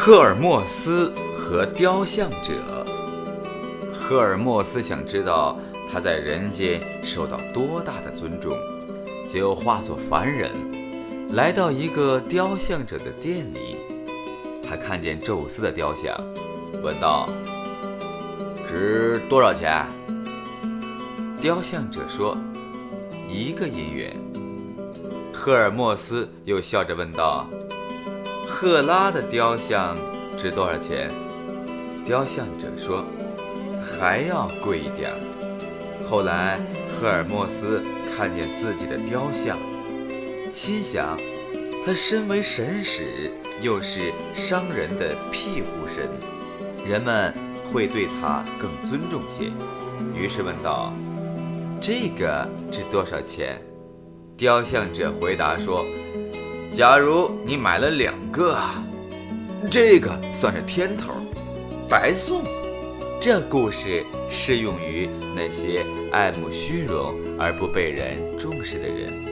赫尔墨斯和雕像者。赫尔墨斯想知道他在人间受到多大的尊重，就化作凡人，来到一个雕像者的店里。他看见宙斯的雕像，问道：“值多少钱？”雕像者说：“1个银元。”赫尔墨斯又笑着问道：“赫拉的雕像值多少钱？”雕像者说：“还要贵一点。”后来赫尔墨斯看见自己的雕像，心想他身为神使，又是商人的庇护神，人们会对他更尊重些，于是问道：“这个值多少钱？”雕像者回答说：“假如你买了2个，这个算是天头，白送。”这故事适用于那些爱慕虚荣而不被人重视的人。